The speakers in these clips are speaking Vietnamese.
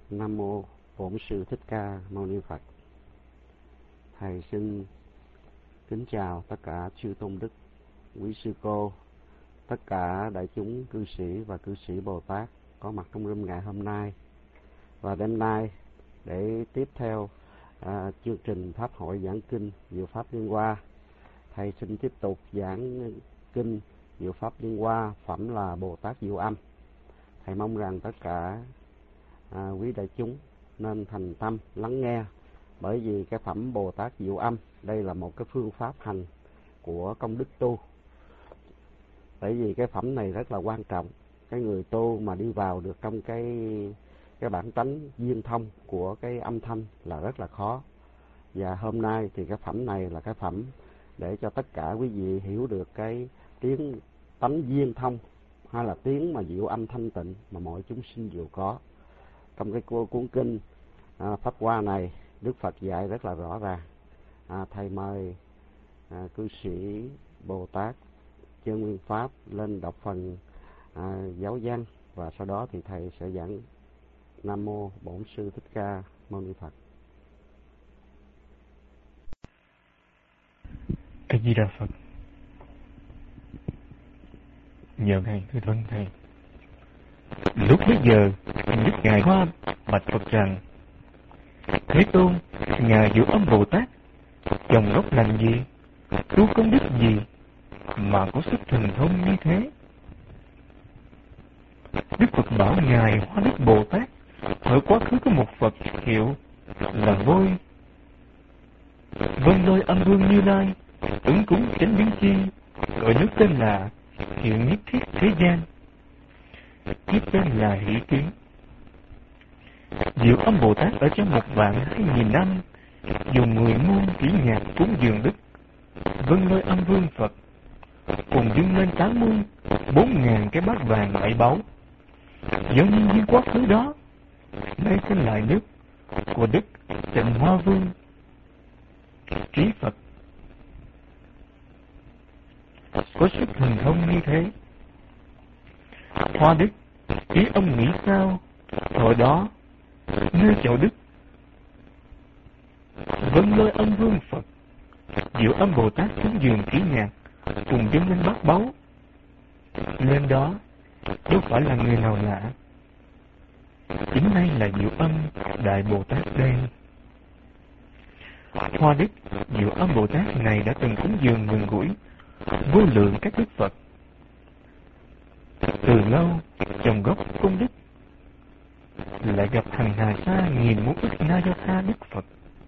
Nam mô Bổn Sư Thích Ca Mâu Ni Phật. Thầy xin kính chào tất cả chư tôn đức, quý sư cô, tất cả đại chúng cư sĩ và cư sĩ Bồ Tát có mặt trong room ngày hôm nay. Và đêm nay để tiếp theo chương trình Pháp hội giảng kinh Diệu Pháp Liên Hoa, thầy xin tiếp tục giảng kinh Diệu Pháp Liên Hoa, phẩm là Bồ Tát Diệu Âm. Thầy mong rằng tất cả quý đại chúng nên thành tâm lắng nghe, bởi vì cái phẩm Bồ Tát Diệu Âm đây là một cái phương pháp hành của công đức tu. Bởi vì cái phẩm này rất là quan trọng, cái người tu mà đi vào được trong cái bản tánh duyên thông của cái âm thanh là rất là khó. Và hôm nay thì cái phẩm này là cái phẩm để cho tất cả quý vị hiểu được cái tiếng tánh duyên thông, hay là tiếng mà diệu âm thanh tịnh mà mọi chúng sinh đều có. Trong cái cuốn kinh Pháp Hoa này, Đức Phật dạy rất là rõ ràng. Thầy mời cư sĩ Bồ Tát Chân Nguyên Pháp lên đọc phần giáo văn, và sau đó thì thầy sẽ giảng Nam mô Bổn Sư Thích Ca Mâu Ni Phật. A Di Đà Phật. Nhờ thầy, thưa vâng thầy. Lúc bấy giờ, Đức Ngài Hoa bạch Phật rằng: Thế Tôn, Ngài Diệu Âm Bồ Tát trồng gốc lành gì, tu công đức gì mà có sức thần thông như thế? Đức Phật bảo Ngài Hoa Đức Bồ Tát: ở quá khứ có một Phật hiệu là Vôi Vân Lôi Âm Vương Như Lai, ứng cúng chánh biến chi, gọi nước tên là Hiện Nhất Thiết Thế Gian, kiếp tên là Hỷ Kiến. Diệu Âm Bồ Tát ở trong 1.200.000 năm dùng 10 môn kỹ nhạc cúng dường Đức Vân Lôi Âm Vương Phật, cùng dâng lên 8 môn 4.000 cái bát vàng 7 báu. Do nhân duyên quá khứ đó, nay sinh lại nước của Đức Tịnh Hoa Vương Trí Phật, có sức thần thông như thế. Hoa Đức, ý ông nghĩ sao? Hồi đó, nơi chậu Đức Vân Lôi Âm Vương Phật, Diệu Âm Bồ Tát cúng dường kỹ nhạc, cùng dâng lên bát báu. Lên đó, đâu phải là người nào lạ, chính nay là Diệu Âm Đại Bồ Tát đây. Hoa Đức, Diệu Âm Bồ Tát này đã từng cúng dường gần gũi vô lượng các đức Phật, từ lâu trồng gốc công đức, lại gặp hằng hà sa nghìn muôn ức na do tha đức Phật.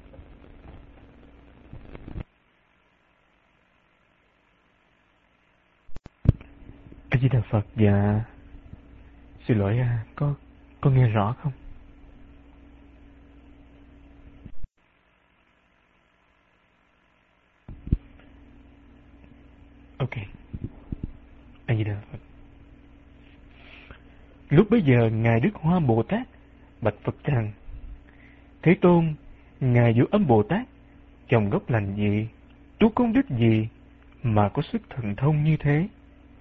A Di Đà Phật. Dạ, xin lỗi, có nghe rõ không? Ok. A Di Đà Phật. Lúc bấy giờ Ngài Đức Hoa Bồ Tát bạch Phật rằng: Thế Tôn, Ngài Diệu Âm Bồ Tát trồng gốc lành gì, tu công đức gì mà có sức thần thông như thế?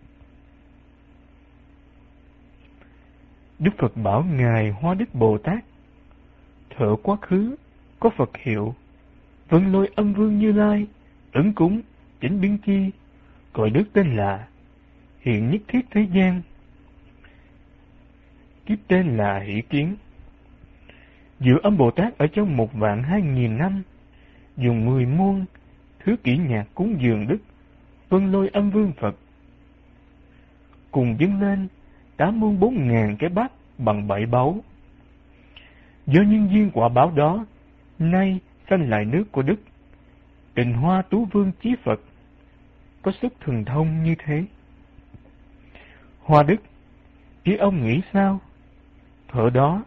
Đức Phật bảo Ngài Hoa Đức Bồ Tát: thở quá khứ có Phật hiệu Vân Lôi Âm Vương Như Lai, ứng cúng chánh biến chi, gọi đức tên là Hiện Nhất Thiết Thế Gian, kiếp tên là Hỷ Kiến. Diệu Âm Bồ Tát ở trong 1.200.000 năm dùng 10 môn thứ kỹ nhạc cúng dường Đức Vân Lôi Âm Vương Phật, cùng dâng lên 8 môn 4.000 cái bát bằng 7 báu. Do nhân duyên quả báo đó, nay sanh lại nước của Đức Tịnh Hoa Tú Vương Chí Phật, có sức thần thông như thế. Hoa Đức, ý ông nghĩ sao? Thuở đó,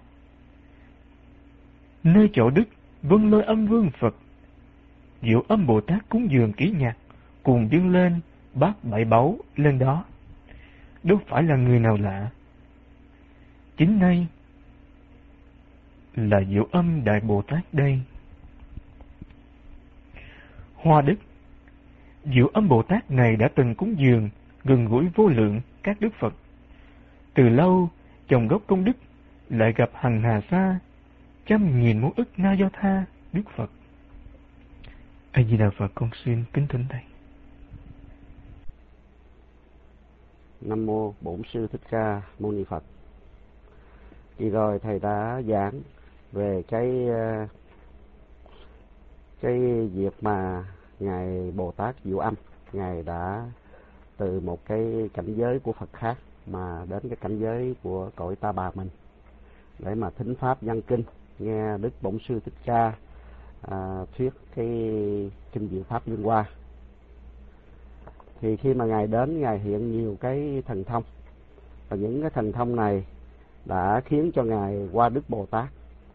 nơi chỗ Đức Vân Lôi Âm Vương Phật, Diệu Âm Bồ Tát cúng dường kỹ nhạc, cùng dâng lên bát 7 báu lên đó, đâu phải là người nào lạ, chính nay là Diệu Âm Đại Bồ Tát đây. Hoa Đức, Diệu Âm Bồ Tát này đã từng cúng dường gần gũi vô lượng các đức Phật, từ lâu trồng gốc công đức, lại gặp hằng hà sa 100.000 muôn ức na do tha Đức Phật. A Di Đà Phật, con xin kính thỉnh Thầy. Nam mô Bổn Sư Thích Ca Mâu Ni Phật. Thì rồi thầy đã giảng về cái việc mà ngài Bồ Tát Diệu Âm, ngài đã từ một cái cảnh giới của Phật khác mà đến cái cảnh giới của cõi Ta Bà mình để mà thính pháp văn kinh, nghe Đức Bổn Sư Thích Ca thuyết cái kinh Diệu Pháp Liên Hoa. Thì khi mà ngài đến, ngài hiện nhiều cái thần thông, và những cái thần thông này đã khiến cho ngài Hoa Đức Bồ Tát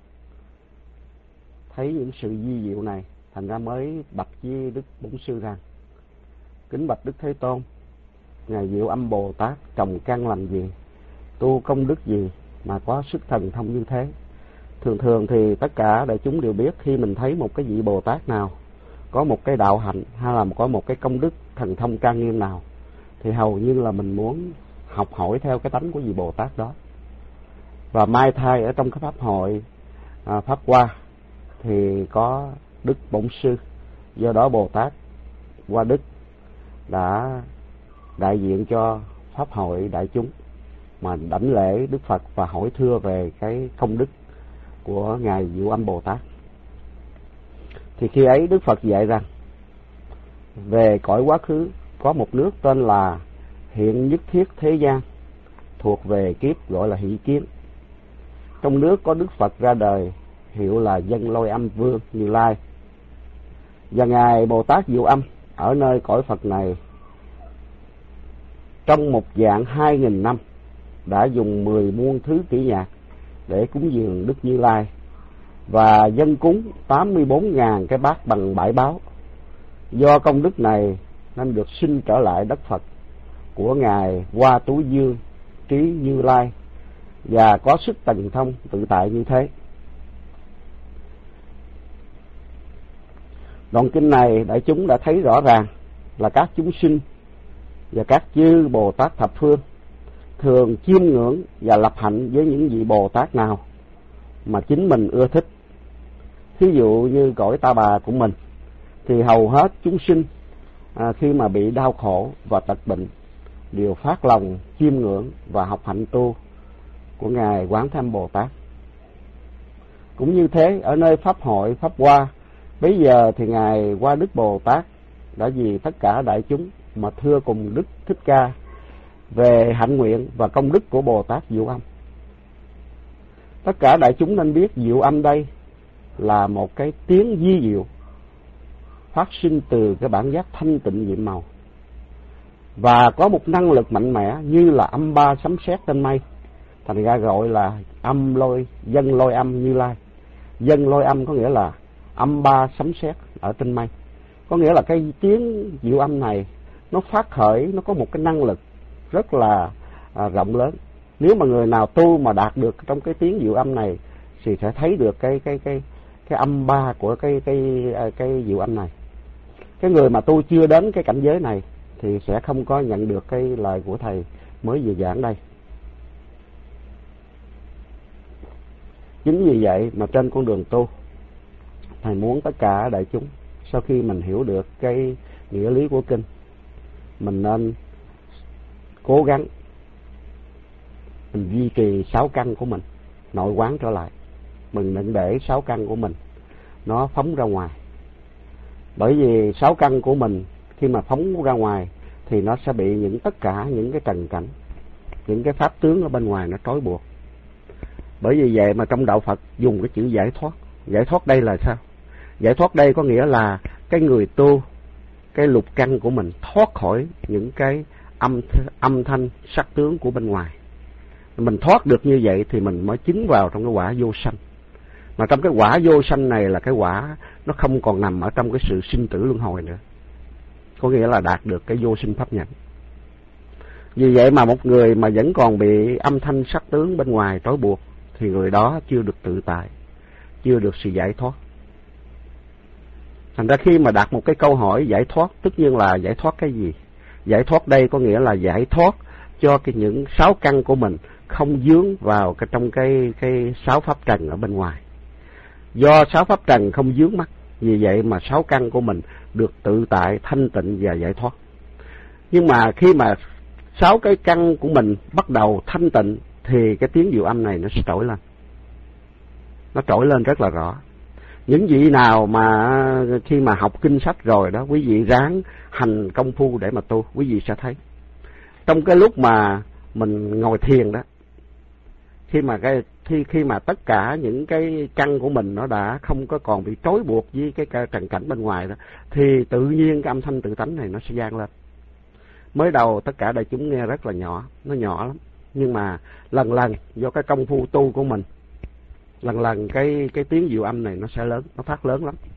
thấy những sự vi diệu này, thành ra mới bạch với Đức Bổn Sư rằng: kính bạch Đức Thế Tôn, ngài Diệu Âm Bồ Tát trồng căn làm gì, tu công đức gì mà có sức thần thông như thế? Thường thì tất cả đại chúng đều biết, khi mình thấy một cái vị Bồ Tát nào có một cái đạo hạnh hay là có một cái công đức thần thông trang nghiêm nào thì hầu như là mình muốn học hỏi theo cái tánh của vị Bồ Tát đó. Và mai thai ở trong cái pháp hội Pháp Hoa thì có Đức Bổn Sư, do đó Bồ Tát Hoa Đức đã đại diện cho pháp hội đại chúng mà đảnh lễ Đức Phật và hỏi thưa về cái công đức của ngài Diệu Âm Bồ Tát. Thì khi ấy Đức Phật dạy rằng về cõi quá khứ có một nước tên là Hiện Nhất Thiết Thế Gian, thuộc về kiếp gọi là Hỷ Kiến. Trong nước có Đức Phật ra đời, hiệu là Dân Lôi Âm Vương Như Lai. Và ngài Bồ Tát Diệu Âm ở nơi cõi Phật này trong một dạng 2.000 năm đã dùng 10 muôn thứ kỹ nhạc để cúng dường Đức Như Lai, và dân cúng 84.000 cái bát bằng bãi báo. Do công đức này nên được sinh trở lại đất Phật của ngài Hoa Tú Dương Trí Như Lai, và có sức thần thông tự tại như thế. Đoạn kinh này đại chúng đã thấy rõ ràng là các chúng sinh và các chư Bồ Tát thập phương thường chiêm ngưỡng và lập hạnh với những vị Bồ Tát nào mà chính mình ưa thích. Thí dụ như cõi Ta Bà của mình thì hầu hết chúng sinh khi mà bị đau khổ và tật bệnh đều phát lòng chiêm ngưỡng và học hạnh tu của ngài Quán Thế Âm Bồ Tát. Cũng như thế, ở nơi pháp hội Pháp Hoa bây giờ thì ngài Hoa Đức Bồ Tát đã vì tất cả đại chúng mà thưa cùng Đức Thích Ca về hạnh nguyện và công đức của Bồ Tát Diệu Âm. Tất cả đại chúng nên biết Diệu Âm đây là một cái tiếng vi diệu phát sinh từ cái bản giác thanh tịnh nhiệm màu, và có một năng lực mạnh mẽ như là âm ba sấm sét trên mây, thành ra gọi là Dân Lôi Âm Như Lai. Dân Lôi Âm có nghĩa là âm ba sấm sét ở trên mây, có nghĩa là cái tiếng Diệu Âm này nó phát khởi, nó có một cái năng lực rất là rộng lớn. Nếu mà người nào tu mà đạt được trong cái tiếng Diệu Âm này thì sẽ thấy được cái âm ba của cái Diệu Âm này. Cái người mà tu chưa đến cái cảnh giới này thì sẽ không có nhận được cái lời của thầy mới vừa giảng đây. Chính vì vậy mà trên con đường tu, thầy muốn tất cả đại chúng sau khi mình hiểu được cái nghĩa lý của kinh, mình nên cố gắng mình duy trì 6 căn của mình nội quán trở lại. Mình đừng để 6 căn của mình nó phóng ra ngoài, bởi vì 6 căn của mình khi mà phóng ra ngoài thì nó sẽ bị tất cả những cái trần cảnh, những cái pháp tướng ở bên ngoài nó trói buộc. Bởi vì vậy mà trong đạo Phật dùng cái chữ giải thoát. Giải thoát đây là sao? Giải thoát đây có nghĩa là cái người tu, cái lục căn của mình thoát khỏi những cái âm thanh sắc tướng của bên ngoài. Mình thoát được như vậy thì mình mới chứng vào trong cái quả vô sanh. Mà trong cái quả vô sanh này là cái quả nó không còn nằm ở trong cái sự sinh tử luân hồi nữa, có nghĩa là đạt được cái vô sinh pháp nhẫn. Vì vậy mà một người mà vẫn còn bị âm thanh sắc tướng bên ngoài trói buộc thì người đó chưa được tự tại, chưa được sự giải thoát. Thành ra khi mà đặt một cái câu hỏi giải thoát, tất nhiên là giải thoát cái gì? Giải thoát đây có nghĩa là giải thoát cho những 6 căn của mình không dướng vào trong cái 6 pháp trần ở bên ngoài. Do 6 pháp trần không vướng mắc, vì vậy mà 6 căn của mình được tự tại, thanh tịnh và giải thoát. Nhưng mà khi mà 6 cái căn của mình bắt đầu thanh tịnh thì cái tiếng diệu âm này nó sẽ trỗi lên. Nó trỗi lên rất là rõ. Những vị nào mà khi mà học kinh sách rồi đó, quý vị ráng hành công phu để mà tu, quý vị sẽ thấy. Trong cái lúc mà mình ngồi thiền đó, khi mà tất cả những cái căn của mình nó đã không có còn bị trói buộc với cái trần cảnh bên ngoài đó, thì tự nhiên cái âm thanh tự tánh này nó sẽ vang lên. Mới đầu tất cả đại chúng nghe rất là nhỏ, nó nhỏ lắm, nhưng mà lần lần do cái công phu tu của mình, lần lần cái tiếng diệu âm này nó sẽ lớn, nó phát lớn lắm.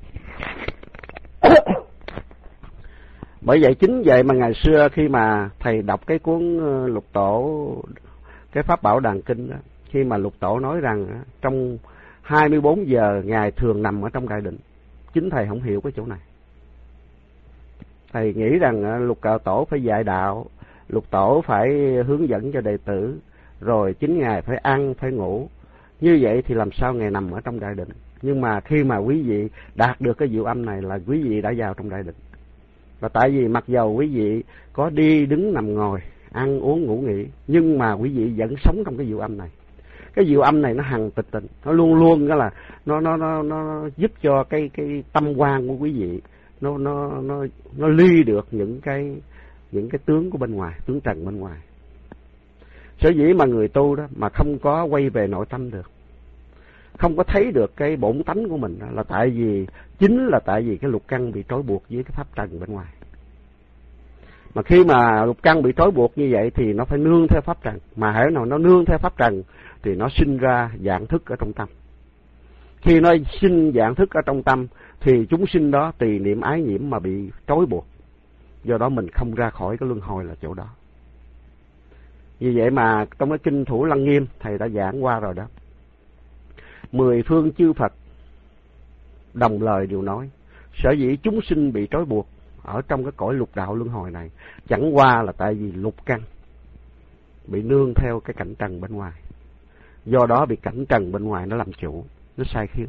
Bởi vậy chính vậy mà ngày xưa khi mà thầy đọc cái cuốn Lục Tổ, cái Pháp Bảo Đàn Kinh đó, khi mà Lục Tổ nói rằng trong 24 giờ Ngài thường nằm ở trong đại định, chính thầy không hiểu cái chỗ này. Thầy nghĩ rằng Lục Tổ phải dạy đạo, Lục Tổ phải hướng dẫn cho đệ tử, rồi chính Ngài phải ăn, phải ngủ. Như vậy thì làm sao Ngài nằm ở trong đại định? Nhưng mà khi mà quý vị đạt được cái diệu âm này là quý vị đã vào trong đại định. Và tại vì mặc dầu quý vị có đi đứng nằm ngồi, ăn uống ngủ nghỉ, nhưng mà quý vị vẫn sống trong cái diệu âm này. Cái diệu âm này nó hằng tịch tịnh, nó luôn luôn đó là nó giúp cho cái tâm quan của quý vị nó ly được những cái tướng của bên ngoài, tướng trần bên ngoài. Sở dĩ mà người tu đó mà không có quay về nội tâm được, không có thấy được cái bổn tánh của mình đó, là chính là tại vì cái lục căn bị trói buộc với cái pháp trần bên ngoài. Mà khi mà lục căn bị trói buộc như vậy thì nó phải nương theo pháp trần, mà hễ nào nó nương theo pháp trần thì nó sinh ra dạng thức ở trong tâm. Khi nó sinh dạng thức ở trong tâm thì chúng sinh đó tùy niệm ái nhiễm mà bị trói buộc. Do đó mình không ra khỏi cái luân hồi là chỗ đó. Vì vậy mà trong cái kinh Thủ Lăng Nghiêm thầy đã giảng qua rồi đó. 10 phương chư Phật đồng lời đều nói, sở dĩ chúng sinh bị trói buộc ở trong cái cõi lục đạo luân hồi này chẳng qua là tại vì lục căn bị nương theo cái cảnh trần bên ngoài. Do đó bị cảnh trần bên ngoài nó làm chủ, nó sai khiến.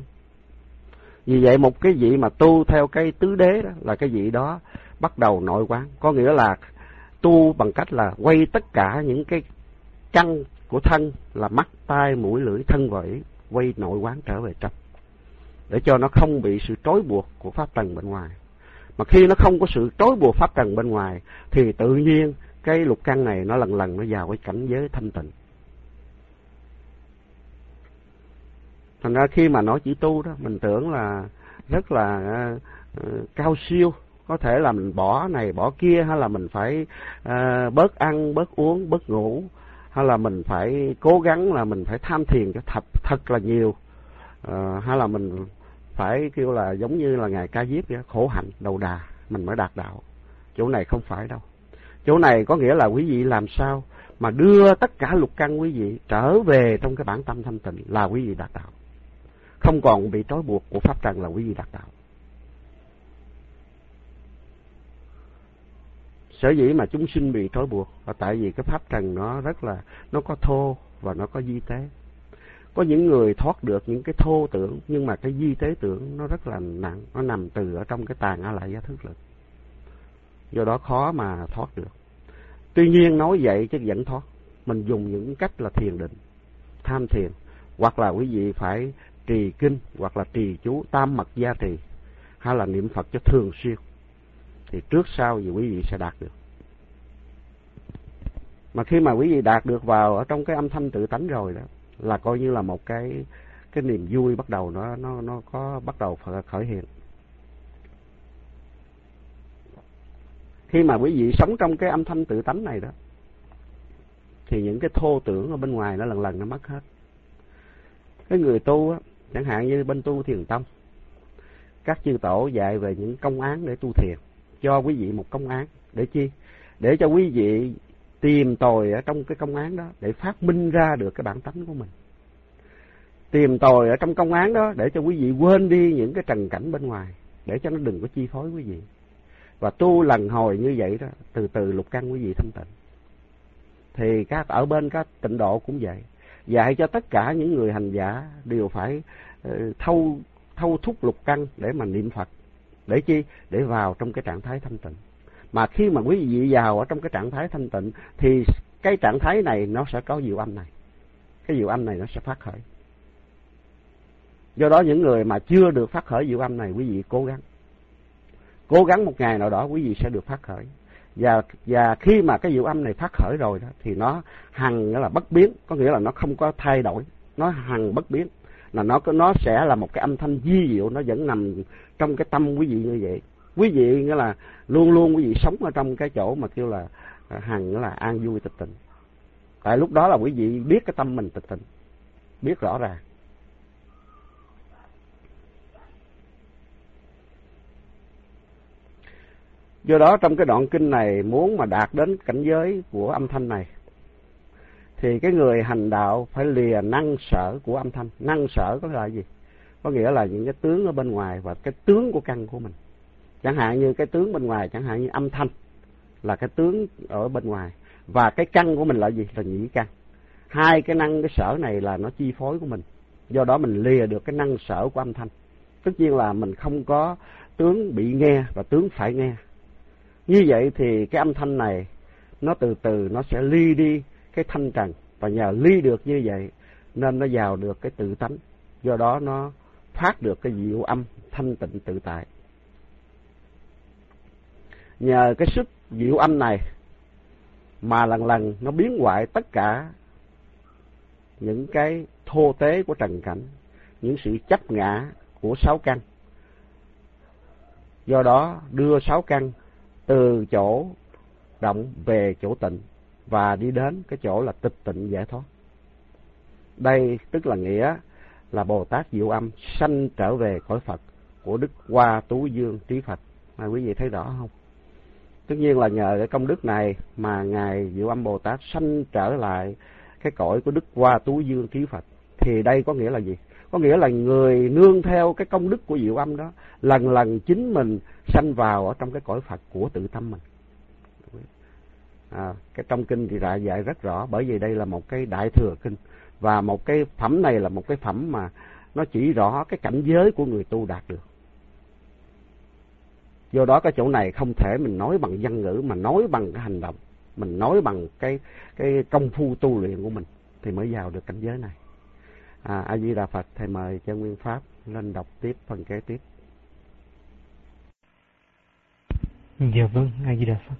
Vì vậy một cái vị mà tu theo cái tứ đế đó là cái vị đó bắt đầu nội quán, có nghĩa là tu bằng cách là quay tất cả những cái căn của thân là mắt, tai, mũi, lưỡi, thân và ý, quay nội quán trở về trong, để cho nó không bị sự trói buộc của pháp trần bên ngoài. Mà khi nó không có sự trói buộc pháp trần bên ngoài thì tự nhiên cái lục căn này nó lần lần nó vào cái cảnh giới thanh tịnh. Thành ra khi mà nói chữ tu đó, mình tưởng là rất là cao siêu, có thể là mình bỏ này bỏ kia, hay là mình phải bớt ăn, bớt uống, bớt ngủ, hay là mình phải cố gắng là mình phải tham thiền cho thật là nhiều, hay là mình phải kêu là giống như là Ngài Ca Diếp vậy, khổ hạnh đầu đà mình mới đạt đạo. Chỗ này không phải đâu. Chỗ này có nghĩa là quý vị làm sao mà đưa tất cả lục căn quý vị trở về trong cái bản tâm thanh tịnh là quý vị đạt đạo. Không còn bị trói buộc của pháp trần là quý vị đạt đạo. Sở dĩ mà chúng sinh bị trói buộc là tại vì cái pháp trần nó rất là, nó có thô và nó có vi tế. Có những người thoát được những cái thô tưởng, nhưng mà cái vi tế tưởng nó rất là nặng, nó nằm từ ở trong cái tàn a lại gia thức lực. Do đó khó mà thoát được. Tuy nhiên nói vậy chứ vẫn thoát. Mình dùng những cách là thiền định, tham thiền, hoặc là quý vị phải trì kinh, hoặc là trì chú tam mật gia trì, hay là niệm Phật cho thường xuyên, thì trước sau thì quý vị sẽ đạt được. Mà khi mà quý vị đạt được vào ở trong cái âm thanh tự tánh rồi đó, là coi như là một cái niềm vui bắt đầu nó có bắt đầu khởi hiện. Khi mà quý vị sống trong cái âm thanh tự tánh này đó, thì những cái thô tưởng ở bên ngoài nó lần lần nó mất hết. Cái người tu á, chẳng hạn như bên tu thiền tông, các chư tổ dạy về những công án để tu thiền, cho quý vị một công án để chi? Để cho quý vị tìm tòi ở trong cái công án đó để phát minh ra được cái bản tánh của mình. Tìm tòi ở trong công án đó để cho quý vị quên đi những cái trần cảnh bên ngoài, để cho nó đừng có chi phối quý vị. Và tu lần hồi như vậy đó, từ từ lục căn quý vị thanh tịnh. Thì ở bên các tịnh độ cũng vậy, dạy cho tất cả những người hành giả đều phải thâu thúc lục căn để mà niệm Phật. Để chi? Để vào trong cái trạng thái thanh tịnh. Mà khi mà quý vị vào ở trong cái trạng thái thanh tịnh thì cái trạng thái này nó sẽ có diệu âm này. Cái diệu âm này nó sẽ phát khởi. Do đó những người mà chưa được phát khởi diệu âm này, quý vị cố gắng một ngày nào đó quý vị sẽ được phát khởi. Và khi mà cái diệu âm này phát khởi rồi đó, thì nó hằng là bất biến, có nghĩa là nó không có thay đổi, nó hằng bất biến, là nó sẽ là một cái âm thanh vi diệu, nó vẫn nằm trong cái tâm quý vị như vậy. Quý vị nghĩa là luôn luôn quý vị sống ở trong cái chỗ mà kêu là hằng là an vui tịch tịnh. Tại lúc đó là quý vị biết cái tâm mình tịch tịnh, biết rõ ràng. Do đó trong cái đoạn kinh này muốn mà đạt đến cảnh giới của âm thanh này thì cái người hành đạo phải lìa năng sở của âm thanh. Năng sở có là gì? Có nghĩa là những cái tướng ở bên ngoài và cái tướng của căn của mình. Chẳng hạn như cái tướng bên ngoài, chẳng hạn như âm thanh là cái tướng ở bên ngoài, và cái căn của mình là gì? Là nhĩ căn. Hai cái năng cái sở này là nó chi phối của mình. Do đó mình lìa được cái năng sở của âm thanh. Tất nhiên là mình không có tướng bị nghe và tướng phải nghe. Như vậy thì cái âm thanh này nó từ từ nó sẽ ly đi cái thanh trần, và nhờ ly được như vậy nên nó vào được cái tự tánh. Do đó nó phát được cái diệu âm thanh tịnh tự tại. Nhờ cái sức diệu âm này mà lần lần nó biến hoại tất cả những cái thô tế của trần cảnh, những sự chấp ngã của sáu căn. Do đó đưa sáu căn từ chỗ động về chỗ tịnh và đi đến cái chỗ là tịch tịnh giải thoát. Đây tức là nghĩa là Bồ Tát Diệu Âm sanh trở về cõi Phật của Đức Hoa Tú Dương Trí Phật. Quý vị thấy rõ không? Tất nhiên là nhờ cái công đức này mà Ngài Diệu Âm Bồ Tát sanh trở lại cái cõi của Đức Hoa Tú Dương Trí Phật. Thì đây có nghĩa là gì? Có nghĩa là người nương theo cái công đức của Diệu Âm đó, lần lần chính mình sanh vào ở trong cái cõi Phật của tự tâm mình. Cái trong kinh thì dạy rất rõ, bởi vì đây là một cái đại thừa kinh, và một cái phẩm này là một cái phẩm mà nó chỉ rõ cái cảnh giới của người tu đạt được. Do đó cái chỗ này không thể mình nói bằng văn ngữ, mà nói bằng cái hành động, mình nói bằng cái công phu tu luyện của mình thì mới vào được cảnh giới này. A Di Đà Phật. Thầy mời Chân Nguyên Pháp lên đọc tiếp phần kế tiếp. Dạ vâng, A Di Đà Phật.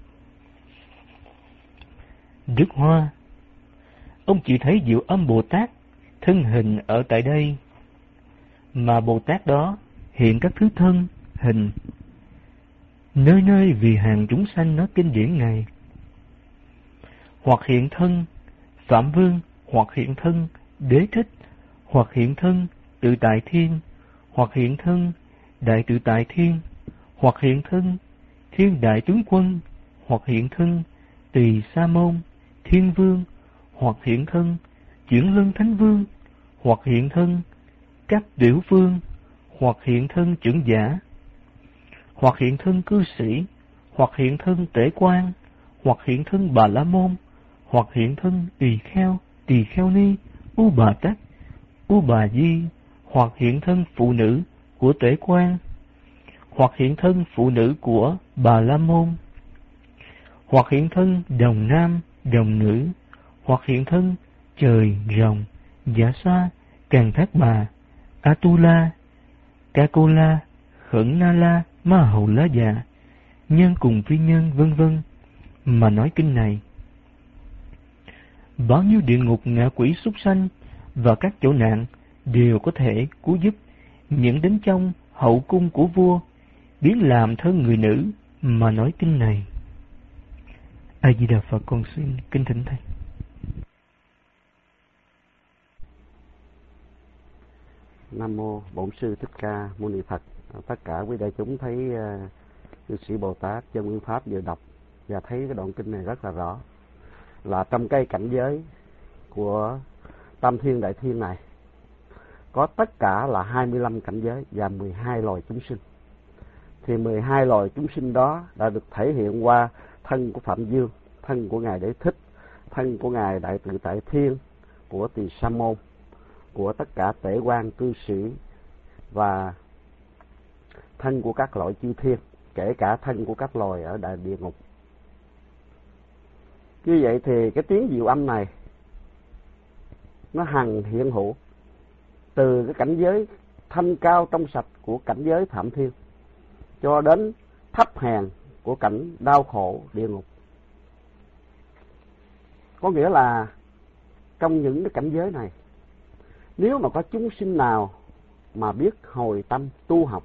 Đức Hoa, ông chỉ thấy Diệu Âm Bồ Tát thân hình ở tại đây, mà Bồ Tát đó hiện các thứ thân, hình, nơi nơi vì hàng chúng sanh nói kinh điển này. Hoặc hiện thân Phạm Vương, hoặc hiện thân Đế Thích, hoặc hiện thân Tự Tại Thiên, hoặc hiện thân Đại Tự Tại Thiên, hoặc hiện thân Thiên Đại Tướng Quân, hoặc hiện thân Tỳ Sa Môn, Thiên Vương, hoặc hiện thân Chuyển Luân Thánh Vương, hoặc hiện thân Các Điểu Vương, hoặc hiện thân Trưởng Giả, hoặc hiện thân Cư Sĩ, hoặc hiện thân Tể Quan, hoặc hiện thân Bà La Môn, hoặc hiện thân Tỳ Kheo Ni, U Bà Tát, U Bà Di, hoặc hiện thân phụ nữ của Tể Quan, hoặc hiện thân phụ nữ của Bà La Môn, hoặc hiện thân đồng nam, đồng nữ, hoặc hiện thân trời, rồng, Dạ Xoa, Càn Thác Bà, Atula, Ca Cô La, Khẩn Na La, Ma Hầu Lá Già, nhân cùng phi nhân, vân vân mà nói kinh này. Bao nhiêu địa ngục, ngạ quỷ, súc sanh và các chỗ nạn đều có thể cứu giúp những đến trong hậu cung của vua biến làm thân người nữ mà nói kinh này. A Di Đà Phật. Con xin kính thỉnh thầy. Nam mô Bổn Sư Thích Ca Mâu Ni Phật. Tất cả quý đại chúng thấy Cư Sĩ Bồ Tát Chân Nguyên Pháp vừa đọc và thấy cái đoạn kinh này rất là rõ, là trong cái cảnh giới của Tam Thiên Đại Thiên này có tất cả là 25 cảnh giới và 12 loài chúng sinh. Thì 12 loài chúng sinh đó đã được thể hiện qua thân của Phạm Dương, thân của Ngài Đế Thích, thân của Ngài Đại Tự Tại Thiên, của Tỳ Sa Môn, của tất cả Tể Quan, Cư Sĩ và thân của các loại chư thiên, kể cả thân của các loài ở đại địa ngục. Như vậy thì cái tiếng diệu âm này nó hằng hiện hữu từ cái cảnh giới thanh cao trong sạch của cảnh giới phạm thiên cho đến thấp hèn của cảnh đau khổ địa ngục. Có nghĩa là trong những cái cảnh giới này, nếu mà có chúng sinh nào mà biết hồi tâm tu học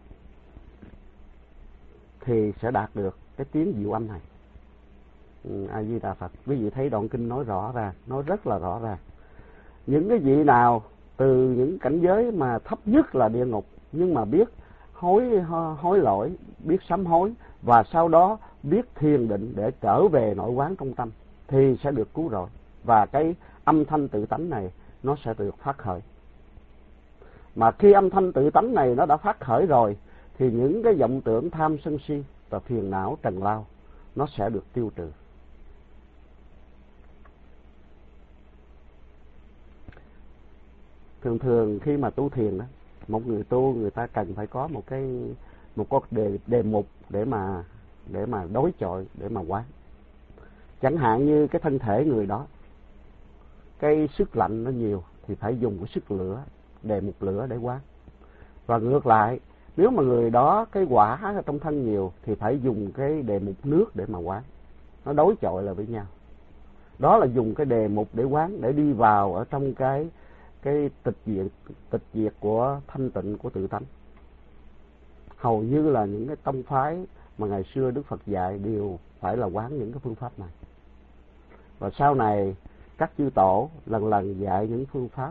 thì sẽ đạt được cái tiếng diệu âm này. A Di Đà Phật. Quý vị thấy đoạn kinh nói rõ ràng, nói rất là rõ ràng. Những cái vị nào từ những cảnh giới mà thấp nhất là địa ngục, nhưng mà biết hối lỗi, biết sám hối, và sau đó biết thiền định để trở về nội quán trong tâm, thì sẽ được cứu rỗi. Và cái âm thanh tự tánh này nó sẽ được phát khởi. Mà khi âm thanh tự tánh này nó đã phát khởi rồi, thì những cái vọng tưởng tham sân si và phiền não trần lao nó sẽ được tiêu trừ. Thường thường khi mà tu thiền đó, một người tu người ta cần phải có một cái đề mục để mà đối chọi, để mà quán. Chẳng hạn như cái thân thể người đó, cái sức lạnh nó nhiều thì phải dùng cái sức lửa, đề mục lửa để quán. Và ngược lại, nếu mà người đó cái hỏa ở trong thân nhiều thì phải dùng cái đề mục nước để mà quán. Nó đối chọi là với nhau. Đó là dùng cái đề mục để quán, để đi vào ở trong cái tịch diệt của thanh tịnh của tự tánh. Hầu như là những cái tông phái mà ngày xưa Đức Phật dạy đều phải là quán những cái phương pháp này. Và sau này các chư tổ lần lần dạy những phương pháp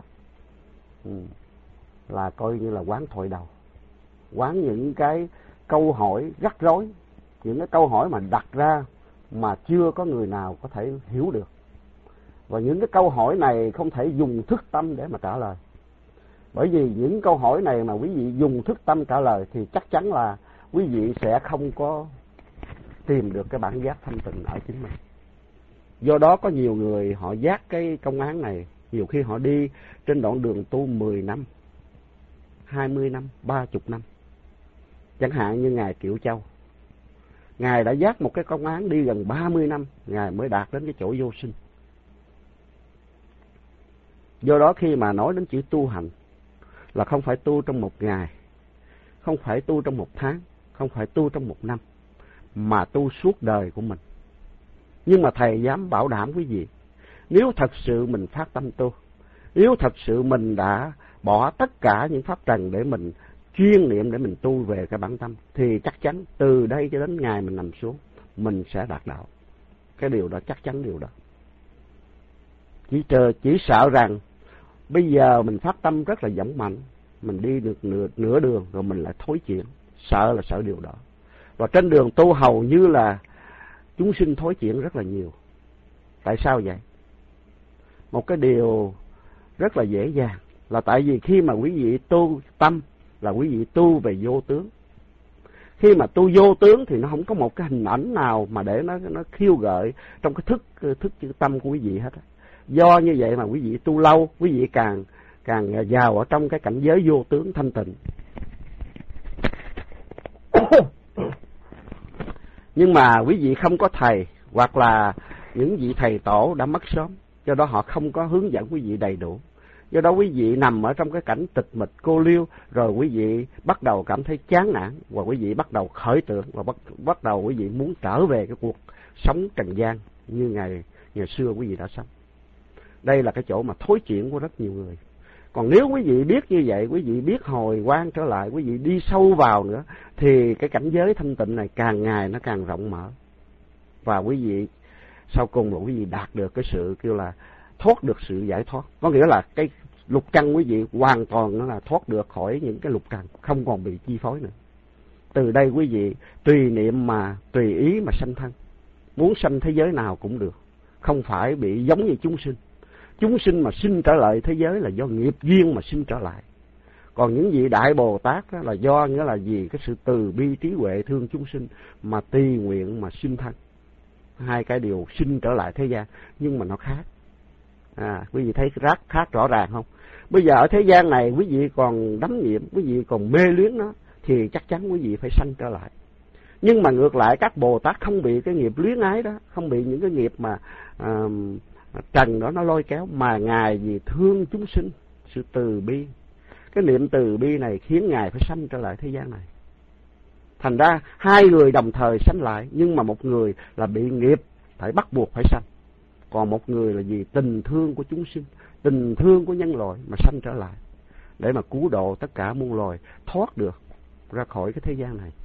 là coi như là quán thoại đầu, quán những cái câu hỏi rắc rối, những cái câu hỏi mà đặt ra mà chưa có người nào có thể hiểu được. Và những cái câu hỏi này không thể dùng thức tâm để mà trả lời. Bởi vì những câu hỏi này mà quý vị dùng thức tâm trả lời thì chắc chắn là quý vị sẽ không có tìm được cái bản giác thanh tịnh ở chính mình. Do đó có nhiều người họ giác cái công án này, nhiều khi họ đi trên đoạn đường tu 10 năm, 20 năm, 30 năm. Chẳng hạn như Ngài Triệu Châu, Ngài đã giác một cái công án đi gần 30 năm, Ngài mới đạt đến cái chỗ vô sinh. Do đó khi mà nói đến chữ tu hành là không phải tu trong một ngày, không phải tu trong một tháng, không phải tu trong một năm, mà tu suốt đời của mình. Nhưng mà Thầy dám bảo đảm quý vị, nếu thật sự mình phát tâm tu, nếu thật sự mình đã bỏ tất cả những pháp trần để mình chuyên niệm, để mình tu về cái bản tâm, thì chắc chắn từ đây cho đến ngày mình nằm xuống, mình sẽ đạt đạo. Cái điều đó chắc chắn điều đó. Chỉ sợ rằng bây giờ mình phát tâm rất là dũng mạnh, mình đi được nửa đường rồi mình lại thối chuyển. Sợ là sợ điều đó. Và trên đường tu hầu như là chúng sinh thối chuyển rất là nhiều. Tại sao vậy? Một cái điều rất là dễ dàng là tại vì khi mà quý vị tu tâm là quý vị tu về vô tướng. Khi mà tu vô tướng thì nó không có một cái hình ảnh nào mà để nó khiêu gợi trong cái thức chữ tâm của quý vị hết. Do như vậy mà quý vị tu lâu, quý vị càng vào ở trong cái cảnh giới vô tướng thanh tịnh. Nhưng mà quý vị không có thầy, hoặc là những vị thầy tổ đã mất sớm, do đó họ không có hướng dẫn quý vị đầy đủ. Do đó quý vị nằm ở trong cái cảnh tịch mịch cô liêu, rồi quý vị bắt đầu cảm thấy chán nản, và quý vị bắt đầu khởi tưởng, và bắt đầu quý vị muốn trở về cái cuộc sống trần gian như ngày xưa quý vị đã sống. Đây là cái chỗ mà thối chuyển của rất nhiều người. Còn nếu quý vị biết như vậy, quý vị biết hồi quang trở lại, quý vị đi sâu vào nữa, thì cái cảnh giới thanh tịnh này càng ngày nó càng rộng mở. Và quý vị sau cùng là quý vị đạt được cái sự kêu là thoát được sự giải thoát. Có nghĩa là cái lục căn quý vị hoàn toàn nó là thoát được khỏi những cái lục căn, không còn bị chi phối nữa. Từ đây quý vị tùy niệm mà tùy ý mà sanh thân. Muốn sanh thế giới nào cũng được, không phải bị giống như chúng sinh. Chúng sinh mà sinh trở lại thế giới là do nghiệp duyên mà sinh trở lại. Còn những vị Đại Bồ Tát đó là do nghĩa là vì cái sự từ bi trí huệ thương chúng sinh mà tùy nguyện mà sinh thân. Hai cái điều sinh trở lại thế gian, nhưng mà nó khác. Quý vị thấy rác khác rõ ràng không? Bây giờ ở thế gian này quý vị còn đắm nhiễm, quý vị còn mê luyến nó, thì chắc chắn quý vị phải sanh trở lại. Nhưng mà ngược lại các Bồ Tát không bị cái nghiệp luyến ái đó, không bị những cái nghiệp mà trần đó nó lôi kéo, mà Ngài vì thương chúng sinh, sự từ bi. Cái niệm từ bi này khiến Ngài phải sanh trở lại thế gian này. Thành ra hai người đồng thời sanh lại, nhưng mà một người là bị nghiệp phải bắt buộc phải sanh, còn một người là vì tình thương của chúng sinh, tình thương của nhân loại mà sanh trở lại, để mà cứu độ tất cả muôn loài thoát được ra khỏi cái thế gian này.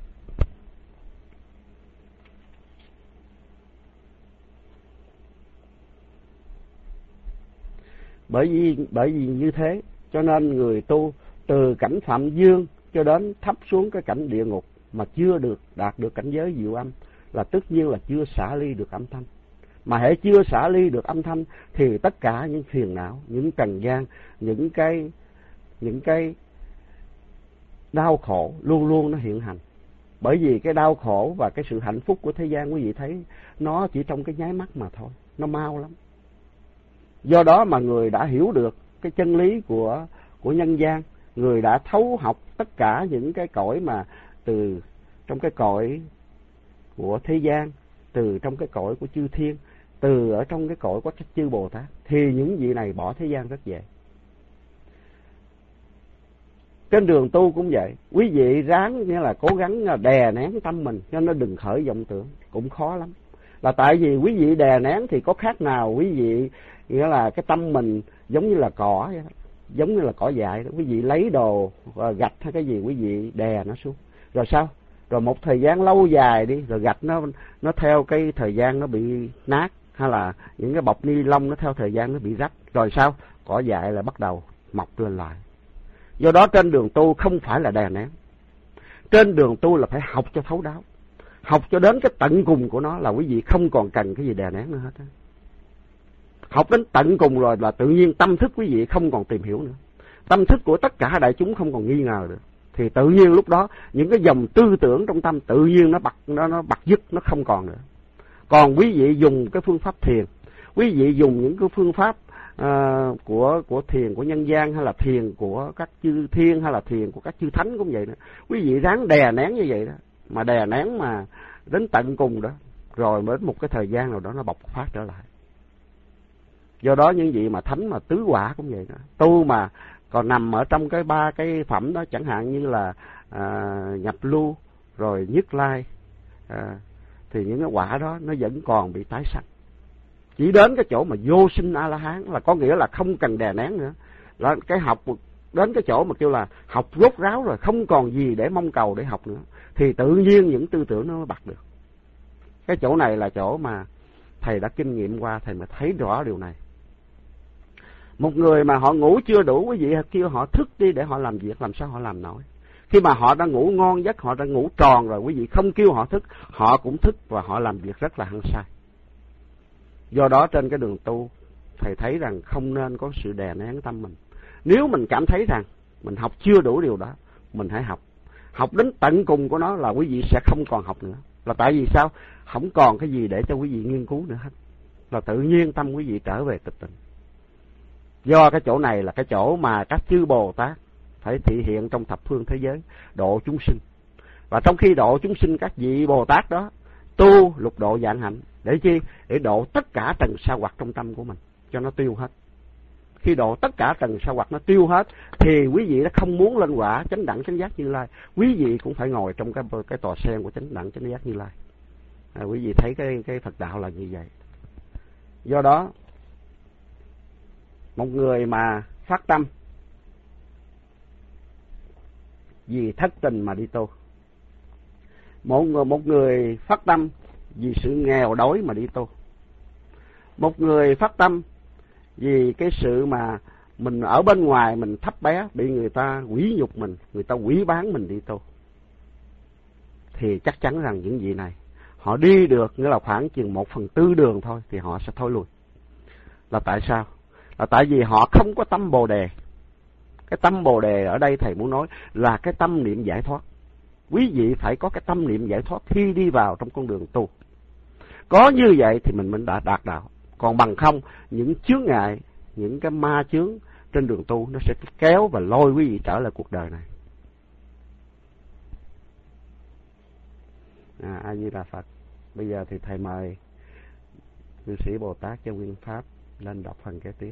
Bởi vì như thế cho nên người tu từ cảnh Phạm Dương cho đến thấp xuống cái cảnh địa ngục mà chưa được đạt được cảnh giới diệu âm là tất nhiên là chưa xả ly được âm thanh. Mà hễ chưa xả ly được âm thanh thì tất cả những phiền não, những trần gian, những cái đau khổ luôn luôn nó hiện hành. Bởi vì cái đau khổ và cái sự hạnh phúc của thế gian quý vị thấy nó chỉ trong cái nháy mắt mà thôi, nó mau lắm. Do đó mà người đã hiểu được cái chân lý của nhân gian, người đã thấu học tất cả những cái cõi mà từ trong cái cõi của thế gian, từ trong cái cõi của chư thiên, từ ở trong cái cõi của các chư Bồ Tát, thì những vị này bỏ thế gian rất dễ. Trên đường tu cũng vậy, quý vị ráng nghĩa là cố gắng đè nén tâm mình cho nó đừng khởi vọng tưởng, cũng khó lắm. Là tại vì quý vị đè nén thì có khác nào quý vị nghĩa là cái tâm mình giống như là cỏ vậy đó, giống như là cỏ dại đó. Quý vị lấy đồ gạch hay cái gì quý vị đè nó xuống, rồi sao? Rồi một thời gian lâu dài đi, rồi gạch nó theo cái thời gian nó bị nát, hay là những cái bọc ni lông nó theo thời gian nó bị rách, rồi sao? Cỏ dại là bắt đầu mọc lên lại. Do đó trên đường tu không phải là đè nén, trên đường tu là phải học cho thấu đáo, học cho đến cái tận cùng của nó là quý vị không còn cần cái gì đè nén nữa hết á. Học đến tận cùng rồi là tự nhiên tâm thức quý vị không còn tìm hiểu nữa, tâm thức của tất cả đại chúng không còn nghi ngờ được, thì tự nhiên lúc đó những cái dòng tư tưởng trong tâm tự nhiên nó bật dứt, nó không còn nữa. Còn quý vị dùng cái phương pháp thiền, quý vị dùng những cái phương pháp của thiền của nhân gian, hay là thiền của các chư thiên, hay là thiền của các chư thánh cũng vậy đó. Quý vị ráng đè nén như vậy đó, mà đè nén mà đến tận cùng đó, rồi đến một cái thời gian nào đó nó bộc phát trở lại. Do đó những vị mà thánh mà tứ quả cũng vậy đó, tu mà còn nằm ở trong cái ba cái phẩm đó, chẳng hạn như là nhập lưu rồi nhất lai, thì những cái quả đó nó vẫn còn bị tái sanh. Chỉ đến cái chỗ mà vô sinh A-la-hán là có nghĩa là không cần đè nén nữa, là cái học đến cái chỗ mà kêu là học rốt ráo rồi, không còn gì để mong cầu để học nữa, thì tự nhiên những tư tưởng nó bật được. Cái chỗ này là chỗ mà thầy đã kinh nghiệm qua, thầy mới thấy rõ điều này. Một người mà họ ngủ chưa đủ, quý vị kêu họ thức đi để họ làm việc, làm sao họ làm nổi? Khi mà họ đã ngủ ngon giấc, họ đã ngủ tròn rồi, quý vị không kêu họ thức, họ cũng thức và họ làm việc rất là hăng say. Do đó trên cái đường tu, thầy thấy rằng không nên có sự đè nén tâm mình. Nếu mình cảm thấy rằng mình học chưa đủ điều đó, mình hãy học. Học đến tận cùng của nó là quý vị sẽ không còn học nữa. Là tại vì sao? Không còn cái gì để cho quý vị nghiên cứu nữa hết. Là tự nhiên tâm quý vị trở về tịch tịnh. Do cái chỗ này là cái chỗ mà các chư Bồ Tát phải thị hiện trong thập phương thế giới, độ chúng sinh. Và trong khi độ chúng sinh, các vị Bồ Tát đó tu lục độ vạn hạnh. Để chi? Để độ tất cả trần sa hoặc trong tâm của mình, cho nó tiêu hết. Khi độ tất cả trần sa hoặc nó tiêu hết, thì quý vị đã không muốn lên quả chánh đẳng chánh giác Như Lai, quý vị cũng phải ngồi trong cái tòa sen của chánh đẳng chánh giác Như Lai. Quý vị thấy cái Phật đạo là như vậy. Do đó, một người mà phát tâm vì thất tình mà đi tu, một người phát tâm vì sự nghèo đói mà đi tu, một người phát tâm vì cái sự mà mình ở bên ngoài mình thấp bé, bị người ta quỷ nhục mình, người ta quỷ bán mình đi tu, thì chắc chắn rằng những vị này họ đi được nghĩa là khoảng chừng 1/4 đường thôi thì họ sẽ thôi lui. Là tại sao? Là tại vì họ không có tâm Bồ Đề. Cái tâm Bồ Đề ở đây thầy muốn nói là cái tâm niệm giải thoát. Quý vị phải có cái tâm niệm giải thoát khi đi vào trong con đường tu. Có như vậy thì mình đã đạt đạo. Còn bằng không, những chướng ngại, những cái ma chướng trên đường tu nó sẽ kéo và lôi quý vị trở lại cuộc đời này. A Di Đà Phật. Bây giờ thì thầy mời cư sĩ Bồ Tát Chân Nguyên Pháp lên đọc phần kế tiếp.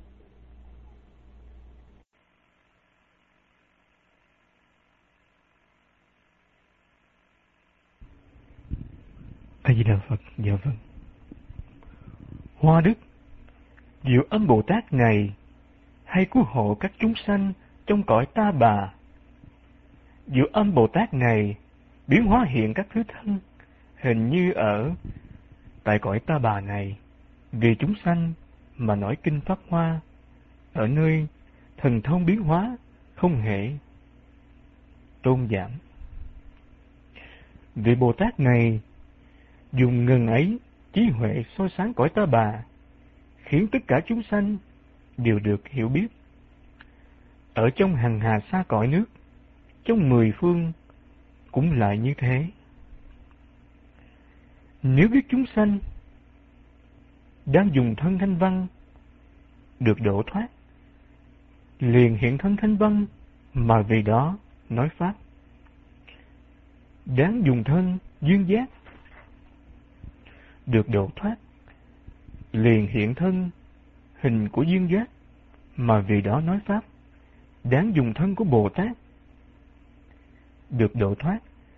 A Di Đà Phật. Dạ vâng. Hoa Đức, Diệu Âm Bồ Tát này hay cứu hộ các chúng sanh trong cõi ta bà. Diệu Âm Bồ Tát này biến hóa hiện các thứ thân hình như ở tại cõi ta bà này, vì chúng sanh mà nói kinh Pháp Hoa, ở nơi thần thông biến hóa không hề tôn giảm. Vị Bồ Tát này dùng ngần ấy trí huệ soi sáng cõi ta bà, khiến tất cả chúng sanh đều được hiểu biết. Ở trong hằng hà xa cõi nước, trong 10 phương cũng lại như thế. Nếu biết chúng sanh đang dùng thân thanh văn được độ thoát, liền hiện thân thanh văn mà vì đó nói pháp. Đáng dùng thân duyên giác được độ thoát, liền hiện thân hình của duyên giác mà vì đó nói pháp. Đáng dùng thân của Bồ Tát được độ thoát,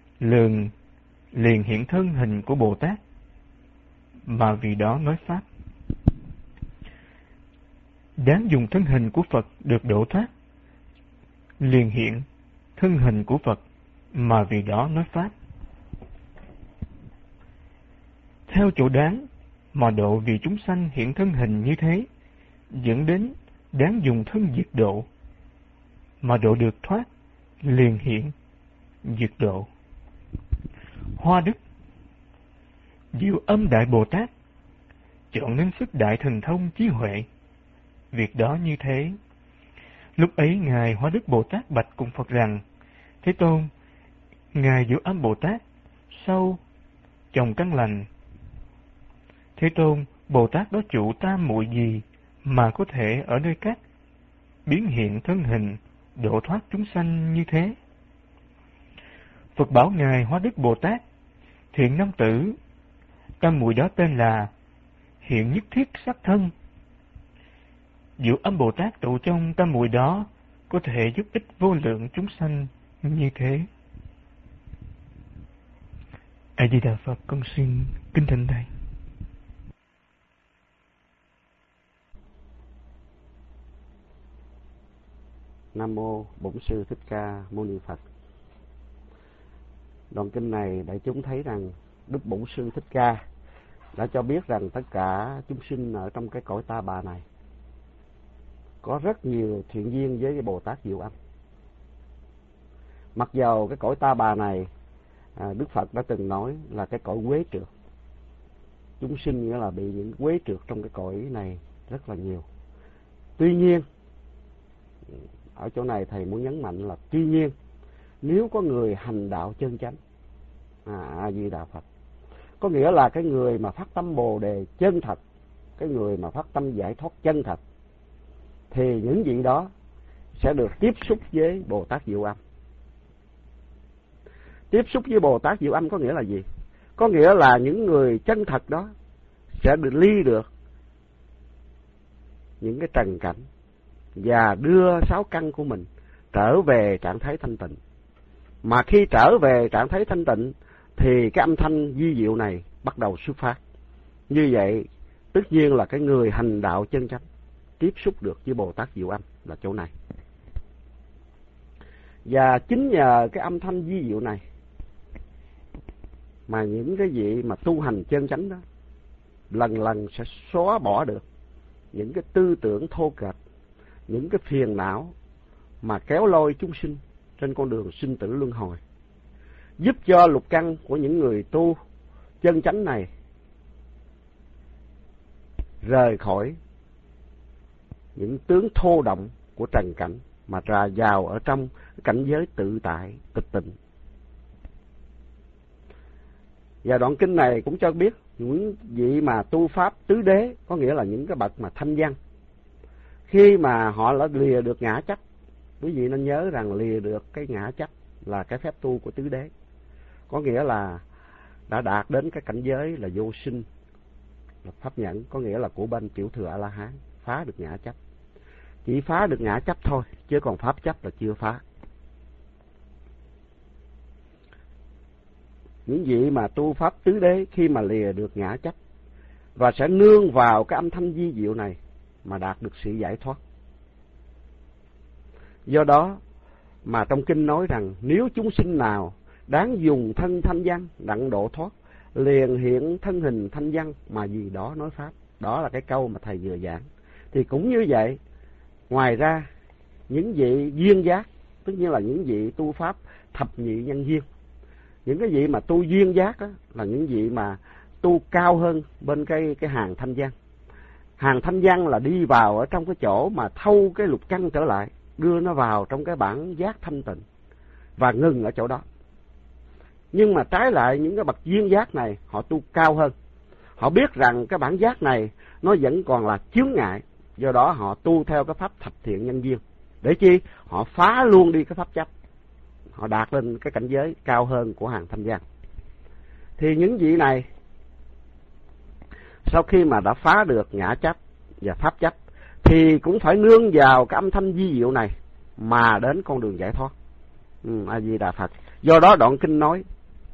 liền hiện thân hình của Bồ Tát mà vì đó nói pháp. Đáng dùng thân hình của Phật được độ thoát, liền hiện thân hình của Phật mà vì đó nói pháp. Theo chỗ đáng mà độ vì chúng sanh hiện thân hình như thế, dẫn đến đáng dùng thân diệt độ, mà độ được thoát, liền hiện diệt độ. Hoa Đức, Diệu Âm Đại Bồ Tát chọn nên sức đại thần thông trí huệ. Việc đó như thế. Lúc ấy Ngài Hoa Đức Bồ Tát bạch cùng Phật rằng: Thế Tôn, Ngài Diệu Âm Bồ Tát sau trồng căn lành. Thế Tôn, Bồ Tát đó trụ tam muội gì mà có thể ở nơi các biến hiện thân hình độ thoát chúng sanh như thế? Phật bảo Ngài Hoa Đức Bồ Tát: Thiện nam tử, tam muội đó tên là hiện nhất thiết sắc thân. Diệu Âm Bồ Tát trụ trong tam muội đó có thể giúp ích vô lượng chúng sanh như thế. A Di Đà Phật. Con xin kính thỉnh Thầy. Nam mô Bổn Sư Thích Ca Mâu Ni Phật. Đoạn kinh này đại chúng thấy rằng Đức Bổn Sư Thích Ca đã cho biết rằng tất cả chúng sinh ở trong cái cõi ta bà này có rất nhiều thiện duyên với cái Bồ Tát Diệu Âm. Mặc dầu cái cõi ta bà này Đức Phật đã từng nói là cái cõi quế trượt. Chúng sinh nghĩa là bị những quế trượt trong cái cõi này rất là nhiều. Tuy nhiên, ở chỗ này Thầy muốn nhấn mạnh là tuy nhiên, nếu có người hành đạo chân chánh, A Di Đà Phật, có nghĩa là cái người mà phát tâm Bồ Đề chân thật, cái người mà phát tâm giải thoát chân thật, thì những vị đó sẽ được tiếp xúc với Bồ Tát Diệu Âm. Tiếp xúc với Bồ Tát Diệu Âm có nghĩa là gì? Có nghĩa là những người chân thật đó sẽ được ly được những cái trần cảnh và đưa sáu căn của mình trở về trạng thái thanh tịnh. Mà khi trở về trạng thái thanh tịnh thì cái âm thanh vi diệu này bắt đầu xuất phát. Như vậy tất nhiên là cái người hành đạo chân chánh tiếp xúc được với Bồ Tát Diệu Âm là chỗ này. Và chính nhờ cái âm thanh vi diệu này mà những cái vị mà tu hành chân chánh đó lần lần sẽ xóa bỏ được những cái tư tưởng thô kệch, những cái phiền não mà kéo lôi chúng sinh trên con đường sinh tử luân hồi, giúp cho lục căn của những người tu chân chánh này rời khỏi những tướng thô động của trần cảnh mà trà vào ở trong cảnh giới tự tại tịch tịnh. Và đoạn kinh này cũng cho biết những vị mà tu pháp tứ đế, có nghĩa là những cái bậc mà thanh văn, khi mà họ đã lìa được ngã chấp, quý vị nên nhớ rằng lìa được cái ngã chấp là cái phép tu của tứ đế. Có nghĩa là đã đạt đến cái cảnh giới là vô sinh, là pháp nhẫn, có nghĩa là của bên tiểu thừa A-la-hán, phá được ngã chấp. Chỉ phá được ngã chấp thôi, chứ còn pháp chấp là chưa phá. Những vị mà tu pháp tứ đế khi mà lìa được ngã chấp và sẽ nương vào cái âm thanh vi diệu này mà đạt được sự giải thoát. Do đó mà trong kinh nói rằng nếu chúng sinh nào đáng dùng thân thanh văn đặng độ thoát, liền hiện thân hình thanh văn mà vì đó nói pháp. Đó là cái câu mà thầy vừa giảng. Thì cũng như vậy, ngoài ra những vị duyên giác, tức như là những vị tu pháp thập nhị nhân duyên, những cái vị mà tu duyên giác đó, là những vị mà tu cao hơn bên cái hàng thanh văn. Hàng thanh văn là đi vào ở trong cái chỗ mà thâu cái lục căn trở lại, đưa nó vào trong cái bản giác thanh tịnh và ngừng ở chỗ đó. Nhưng mà trái lại những cái bậc duyên giác này, họ tu cao hơn. Họ biết rằng cái bản giác này nó vẫn còn là chướng ngại, do đó họ tu theo cái pháp thập thiện nhân duyên. Để chi? Họ phá luôn đi cái pháp chấp. Họ đạt lên cái cảnh giới cao hơn của hàng thanh văn. Thì những vị này sau khi mà đã phá được ngã chấp và pháp chấp thì cũng phải nương vào cái âm thanh vi diệu này mà đến con đường giải thoát. A Di Đà Phật. Do đó đoạn kinh nói: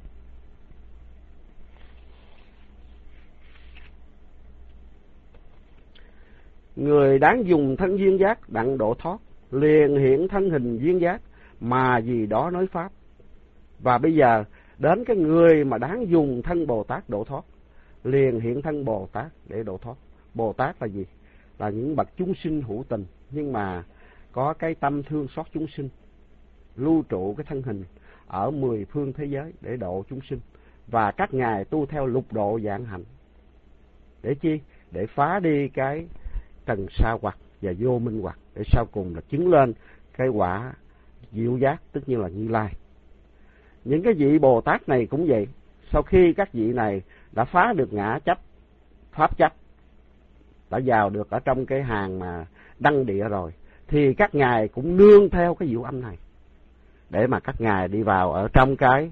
người đáng dùng thân duyên giác đặng độ thoát, liền hiện thân hình duyên giác mà vì đó nói pháp. Và bây giờ đến cái người mà đáng dùng thân Bồ Tát độ thoát, liền hiện thân Bồ Tát để độ thoát. Bồ Tát là gì? Là những bậc chúng sinh hữu tình, nhưng mà có cái tâm thương xót chúng sinh, lưu trụ cái thân hình ở 10 phương thế giới để độ chúng sinh. Và các ngài tu theo lục độ vạn hạnh. Để chi? Để phá đi cái trần sa hoặc và vô minh hoặc, để sau cùng là chứng lên cái quả diệu giác, tức như là Như Lai. Những cái vị Bồ Tát này cũng vậy. Sau khi các vị này đã phá được ngã chấp, pháp chấp, đã vào được ở trong cái hàng mà đăng địa rồi, thì các ngài cũng nương theo cái diệu âm này để mà các ngài đi vào ở trong cái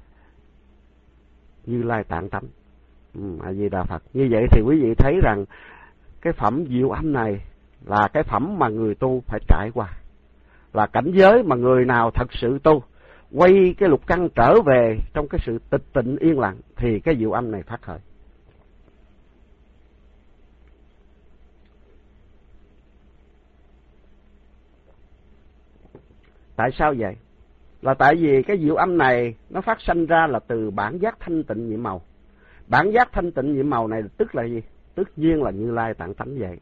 Như Lai tạng tánh. A Di Đà Phật. Như vậy thì quý vị thấy rằng cái phẩm diệu âm này là cái phẩm mà người tu phải trải qua, là cảnh giới mà người nào thật sự tu, quay cái lục căn trở về trong cái sự tịch tịnh yên lặng, thì cái diệu âm này phát khởi. Tại sao vậy? Là tại vì cái diệu âm này nó phát sanh ra là từ bản giác thanh tịnh nhiệm màu. Bản giác thanh tịnh nhiệm màu này tức là gì? Tất nhiên là Như Lai tạng tánh vậy.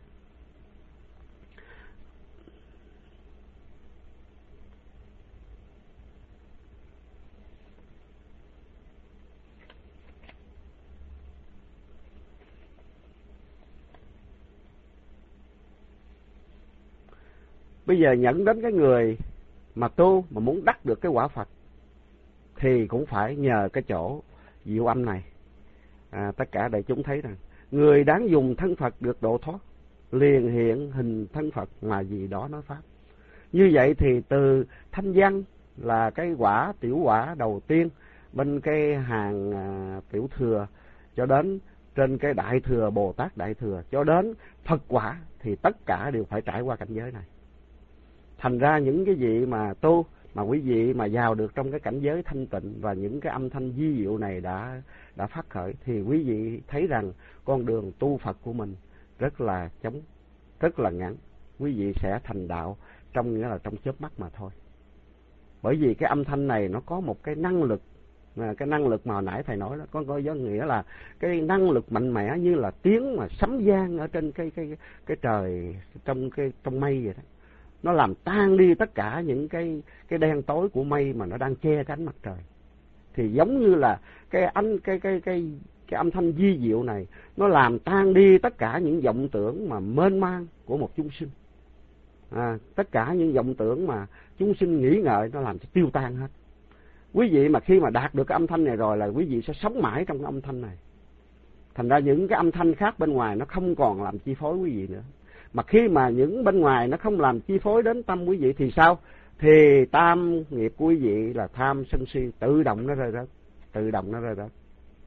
Bây giờ nhận đến cái người mà tu mà muốn đắc được cái quả Phật thì cũng phải nhờ cái chỗ diệu âm này. Tất cả đại chúng thấy rằng người đáng dùng thân Phật được độ thoát, liền hiện hình thân Phật mà vì đó nói pháp. Như vậy thì từ thanh văn là cái quả tiểu quả đầu tiên bên cái hàng tiểu thừa, cho đến trên cái đại thừa Bồ Tát đại thừa, cho đến Phật quả, thì tất cả đều phải trải qua cảnh giới này. Thành ra những cái vị mà tu, mà quý vị mà vào được trong cái cảnh giới thanh tịnh và những cái âm thanh vi diệu này đã phát khởi, thì quý vị thấy rằng con đường tu Phật của mình rất là chóng, rất là ngắn. Quý vị sẽ thành đạo trong nghĩa là trong chớp mắt mà thôi. Bởi vì cái âm thanh này nó có một cái năng lực, cái năng lực mà hồi nãy thầy nói đó, có nghĩa là cái năng lực mạnh mẽ như là tiếng mà sấm vang ở trên cái trời, trong mây vậy đó. Nó làm tan đi tất cả những cái đen tối của mây mà nó đang che cái ánh mặt trời. Thì giống như là cái âm thanh vi diệu này, nó làm tan đi tất cả những vọng tưởng mà mênh mang của một chúng sinh. Tất cả những vọng tưởng mà chúng sinh nghĩ ngợi, nó làm cho tiêu tan hết. Quý vị mà khi mà đạt được cái âm thanh này rồi là quý vị sẽ sống mãi trong cái âm thanh này. Thành ra những cái âm thanh khác bên ngoài nó không còn làm chi phối quý vị nữa. Mà khi mà những bên ngoài nó không làm chi phối đến tâm quý vị thì sao? Thì tam nghiệp của quý vị là tham sân si tự động nó rơi rớt, tự động nó rơi rớt.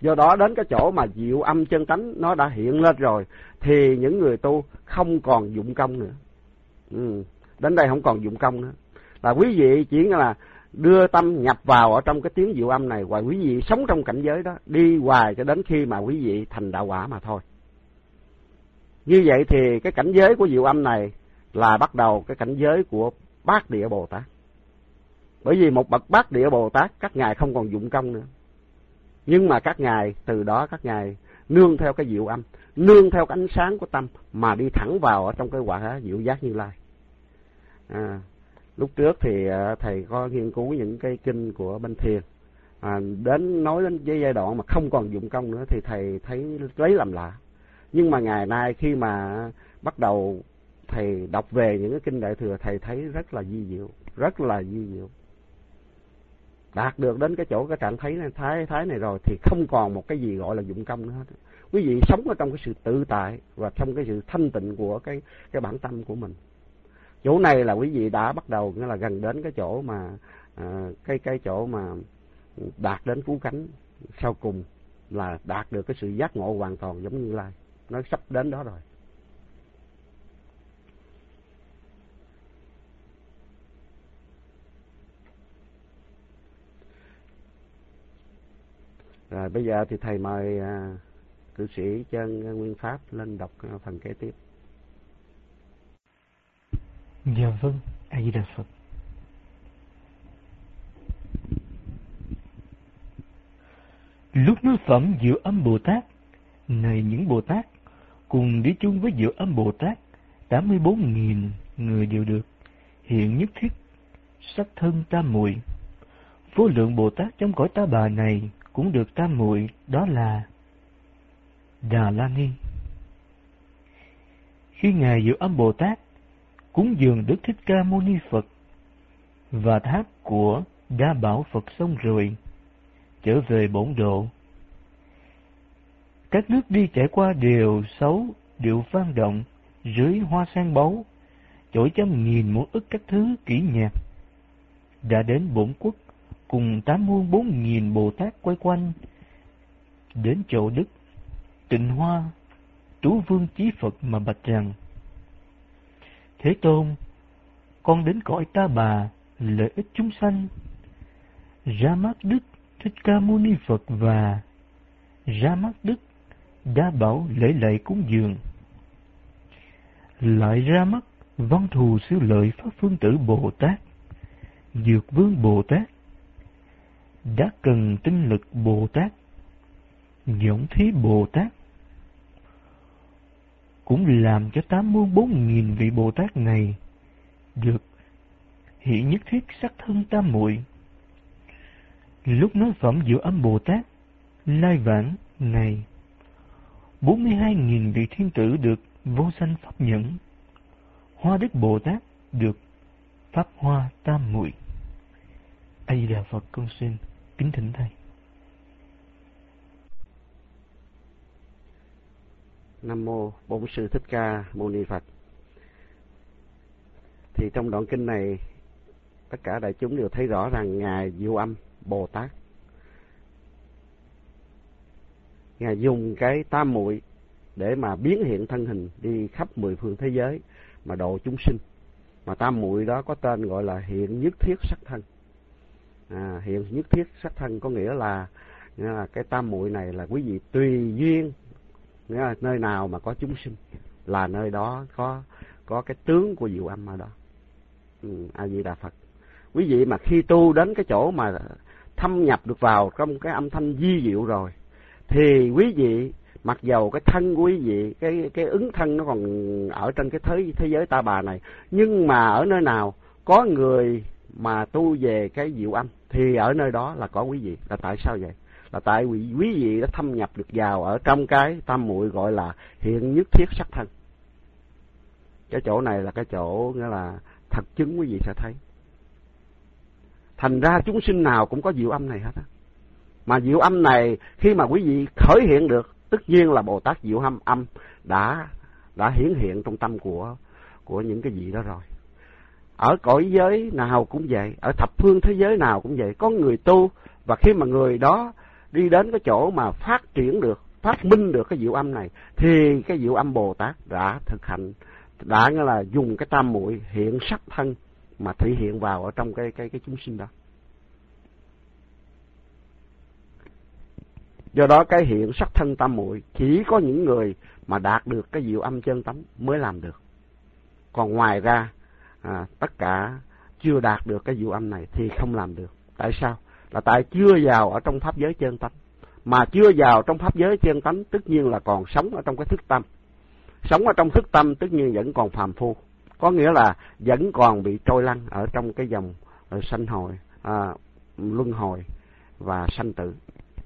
Do đó đến cái chỗ mà diệu âm chân tánh nó đã hiện lên rồi thì những người tu không còn dụng công nữa. Đến đây không còn dụng công nữa. Là quý vị chỉ là đưa tâm nhập vào ở trong cái tiếng diệu âm này, và quý vị sống trong cảnh giới đó, đi hoài cho đến khi mà quý vị thành đạo quả mà thôi. Như vậy thì cái cảnh giới của diệu âm này là bắt đầu cái cảnh giới của Bát Địa Bồ Tát. Bởi vì một bậc Bát Địa Bồ Tát, các ngài không còn dụng công nữa. Nhưng mà các ngài, từ đó các ngài nương theo cái diệu âm, nương theo cái ánh sáng của tâm mà đi thẳng vào ở trong cái quả diệu giác Như Lai. Lúc trước thì thầy có nghiên cứu những cái kinh của bên thiền, nói đến cái giai đoạn mà không còn dụng công nữa thì thầy thấy lấy làm lạ. Nhưng mà ngày nay khi mà bắt đầu thầy đọc về những cái kinh Đại Thừa, thầy thấy rất là vi diệu, rất là vi diệu. Đạt được đến cái chỗ cái trạng thái này rồi thì không còn một cái gì gọi là dụng công nữa hết. Quý vị sống ở trong cái sự tự tại và trong cái sự thanh tịnh của cái bản tâm của mình. Chỗ này là quý vị đã bắt đầu nghĩa là gần đến cái chỗ mà cái chỗ mà đạt đến cứu cánh sau cùng, là đạt được cái sự giác ngộ hoàn toàn giống Như Lai. Nó sắp đến đó rồi. Rồi bây giờ thì thầy mời cư sĩ Chân Nguyên Pháp lên đọc phần kế tiếp. Dạ vâng, A Di Đà Phật. Lúc nói phẩm Diệu Âm Bồ Tát, này những Bồ Tát cùng đi chung với Diệu Âm Bồ Tát, 84.000 người đều được hiện nhất thiết sắc thân tam muội. Vô lượng Bồ Tát trong cõi Ta Bà này cũng được tam muội, đó là Đà La Ni. Khi ngài Diệu Âm Bồ Tát cúng dường Đức Thích Ca Mâu Ni Phật và tháp của Đa Bảo Phật xong rồi, trở về bổn độ, các nước đi trải qua đều xấu, điệu vang động, dưới hoa sen báu, chổi 100.000 muôn ức các thứ kỹ nhạc. Đã đến bổn quốc cùng 84.000 Bồ Tát quay quanh, đến chỗ Đức Tịnh Hoa Tú Vương Chí Phật mà bạch rằng: Thế Tôn, con đến cõi Ta Bà lợi ích chúng sanh, ra mắt Đức Thích Ca Mâu Ni Phật và ra mắt Đức Đa Bảo lễ lạy cúng dường, lại ra mắt Văn Thù Sư Lợi Pháp Phương Tử Bồ Tát, Dược Vương Bồ Tát, Đắc Cần Tinh Lực Bồ Tát, Dõng Thí Bồ Tát, cũng làm cho 84.000 vị Bồ Tát này được hiện nhất thiết sắc thân tam muội. Lúc nói phẩm Diệu Âm Bồ Tát lai vãng này, 42.000 vị thiên tử được vô sanh pháp nhẫn. Hoa Đức Bồ Tát được pháp hoa tam muội. A Di Đà Phật. Con xin kính thỉnh thầy. Nam mô Bổn Sư Thích Ca Mâu Ni Phật. Thì trong đoạn kinh này, tất cả đại chúng đều thấy rõ rằng ngài Diệu Âm Bồ Tát, ngài dùng cái tam muội để mà biến hiện thân hình đi khắp 10 phương thế giới mà độ chúng sinh. Mà tam muội đó có tên gọi là hiện nhất thiết sắc thân. Hiện nhất thiết sắc thân có nghĩa là cái tam muội này là quý vị tùy duyên, nghĩa là nơi nào mà có chúng sinh là nơi đó có cái tướng của Diệu Âm ở đó. A Di Đà Phật. Quý vị mà khi tu đến cái chỗ mà thâm nhập được vào trong cái âm thanh vi diệu rồi, thì quý vị mặc dầu cái thân của quý vị, cái ứng thân nó còn ở trên cái thế giới Ta Bà này, nhưng mà ở nơi nào có người mà tu về cái Diệu Âm thì ở nơi đó là có quý vị. Là tại sao vậy? Là tại quý vị đã thâm nhập được vào ở trong cái tam muội gọi là hiện nhất thiết sắc thân. Cái chỗ này là cái chỗ nghĩa là thật chứng quý vị sẽ thấy. Thành ra chúng sinh nào cũng có Diệu Âm này hết á. Mà Diệu Âm này khi mà quý vị khởi hiện được, tất nhiên là Bồ Tát Diệu Âm đã hiển hiện trong tâm của những cái vị đó rồi. Ở cõi giới nào cũng vậy, ở thập phương thế giới nào cũng vậy, có người tu, và khi mà người đó đi đến cái chỗ mà phát triển được, phát minh được cái diệu âm này, thì cái diệu âm Bồ Tát đã thực hành, đã nghĩa là dùng cái tam muội hiện sắc thân mà thể hiện vào ở trong cái chúng sinh đó. Do đó cái hiện sắc thân tam muội chỉ có những người mà đạt được cái diệu âm chân tánh mới làm được. Còn ngoài ra tất cả chưa đạt được cái diệu âm này thì không làm được. Tại sao? Là tại chưa vào ở trong pháp giới chân tánh. Mà chưa vào trong pháp giới chân tánh tất nhiên là còn sống ở trong cái thức tâm. Sống ở trong thức tâm tất nhiên vẫn còn phàm phu, có nghĩa là vẫn còn bị trôi lăn ở trong cái dòng sanh hồi, luân hồi và sanh tử.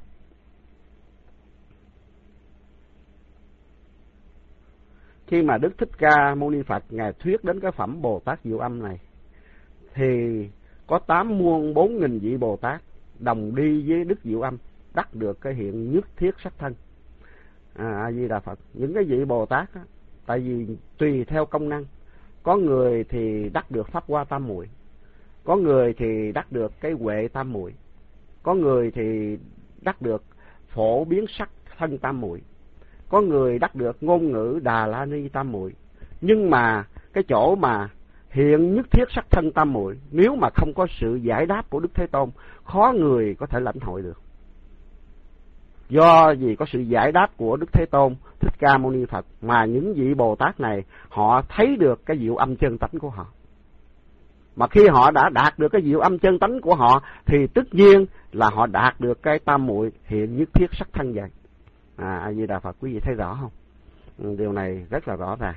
Khi mà Đức Thích Ca Mâu Ni Phật Ngài thuyết đến cái phẩm Bồ Tát Diệu Âm này, thì có 8 muôn 4.000 vị Bồ Tát đồng đi với Đức Diệu Âm, đắc được cái hiện nhất thiết sắc thân. A Di Đà Phật. Những cái vị Bồ Tát á, tại vì tùy theo công năng, có người thì đắc được pháp hoa tam muội, có người thì đắc được cái huệ tam muội, có người thì đắc được phổ biến sắc thân tam muội, có người đắc được ngôn ngữ Đà La Ni tam muội. Nhưng mà cái chỗ mà hiện nhất thiết sắc thân tam muội, nếu mà không có sự giải đáp của Đức Thế Tôn, khó người có thể lãnh hội được. Do vì có sự giải đáp của Đức Thế Tôn Thích Ca Mâu Ni Phật mà những vị Bồ Tát này họ thấy được cái diệu âm chân tánh của họ. Mà khi họ đã đạt được cái diệu âm chân tánh của họ thì tất nhiên là họ đạt được cái tam muội hiện nhất thiết sắc thân vậy. A Di Đà Phật. Quý vị thấy rõ không? Điều này rất là rõ ràng.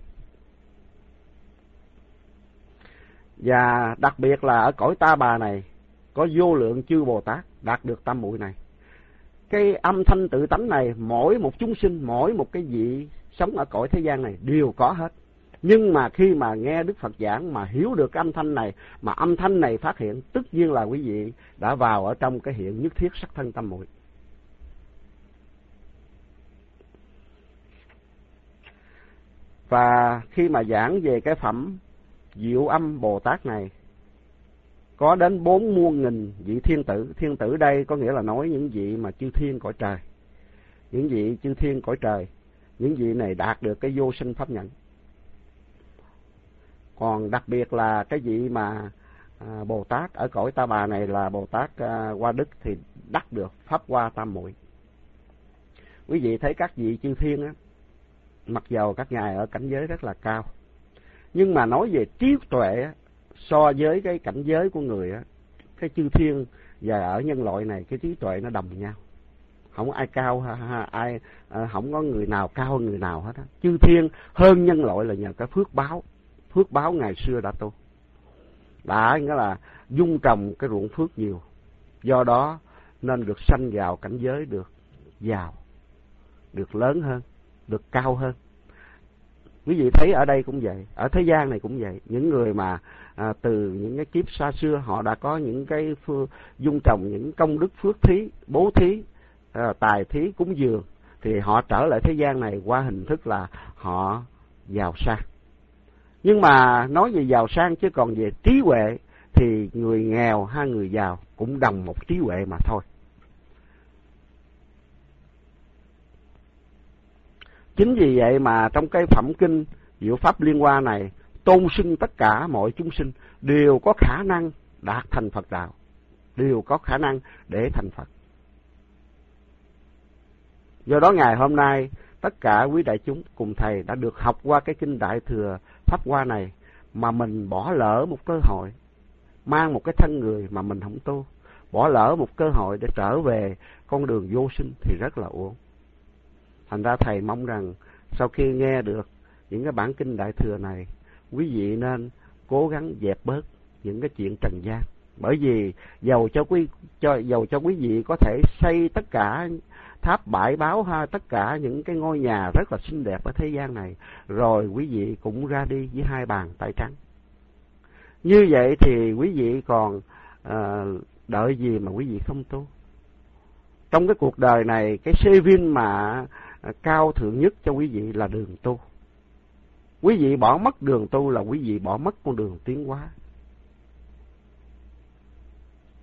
Và đặc biệt là ở cõi Ta Bà này có vô lượng chư Bồ Tát đạt được tam muội này. Cái âm thanh tự tánh này mỗi một chúng sinh, mỗi một cái vị sống ở cõi thế gian này đều có hết. Nhưng mà khi mà nghe Đức Phật giảng mà hiểu được cái âm thanh này, mà âm thanh này phát hiện, tất nhiên là quý vị đã vào ở trong cái hiện nhất thiết sắc thân tam muội. Và khi mà giảng về cái phẩm Diệu Âm Bồ Tát này, có đến 4 muôn nghìn vị thiên tử. Thiên tử đây có nghĩa là nói những vị mà chư thiên cõi trời. Những vị chư thiên cõi trời, những vị này đạt được cái vô sinh pháp nhẫn. Còn đặc biệt là cái vị mà Bồ Tát ở cõi Ta Bà này là Bồ Tát Hoa Đức thì đắc được pháp hoa tam muội. Quý vị thấy các vị chư thiên á, mặc dầu các ngài ở cảnh giới rất là cao, nhưng mà nói về trí tuệ á, so với cái cảnh giới của người á, cái chư thiên và ở nhân loại này cái trí tuệ nó đồng nhau, không ai cao ai không có người nào cao hơn người nào hết á. Chư thiên hơn nhân loại là nhờ cái phước báo ngày xưa đã tu, đã nghĩa là dung trồng cái ruộng phước nhiều, do đó nên được sanh vào cảnh giới được giàu, được lớn hơn, được cao hơn. Quý vị thấy ở đây cũng vậy, ở thế gian này cũng vậy. Những người mà từ những cái kiếp xa xưa họ đã có những cái dung trồng những công đức phước thí, bố thí, tài thí, cúng dường, thì họ trở lại thế gian này qua hình thức là họ giàu sang. Nhưng mà nói về giàu sang chứ còn về trí huệ thì người nghèo hay người giàu cũng đồng một trí huệ mà thôi. Chính vì vậy mà trong cái phẩm kinh Diệu Pháp Liên Hoa này tôn xưng tất cả mọi chúng sinh đều có khả năng đạt thành Phật đạo, đều có khả năng để thành Phật. Do đó ngày hôm nay tất cả quý đại chúng cùng thầy đã được học qua cái kinh Đại Thừa Pháp Hoa này, mà mình bỏ lỡ một cơ hội, mang một cái thân người mà mình không tu, bỏ lỡ một cơ hội để trở về con đường vô sinh thì rất là uổng. Thành ra thầy mong rằng sau khi nghe được những cái bản kinh Đại Thừa này, quý vị nên cố gắng dẹp bớt những cái chuyện trần gian. Bởi vì dầu cho quý vị có thể xây tất cả tháp bãi báo ha, tất cả những cái ngôi nhà rất là xinh đẹp ở thế gian này, rồi quý vị cũng ra đi với 2 bàn tay trắng. Như vậy thì quý vị còn đợi gì mà quý vị không tu? Trong cái cuộc đời này, cái xê vin mà cao thượng nhất cho quý vị là đường tu. Quý vị bỏ mất đường tu là quý vị bỏ mất con đường tiến hóa.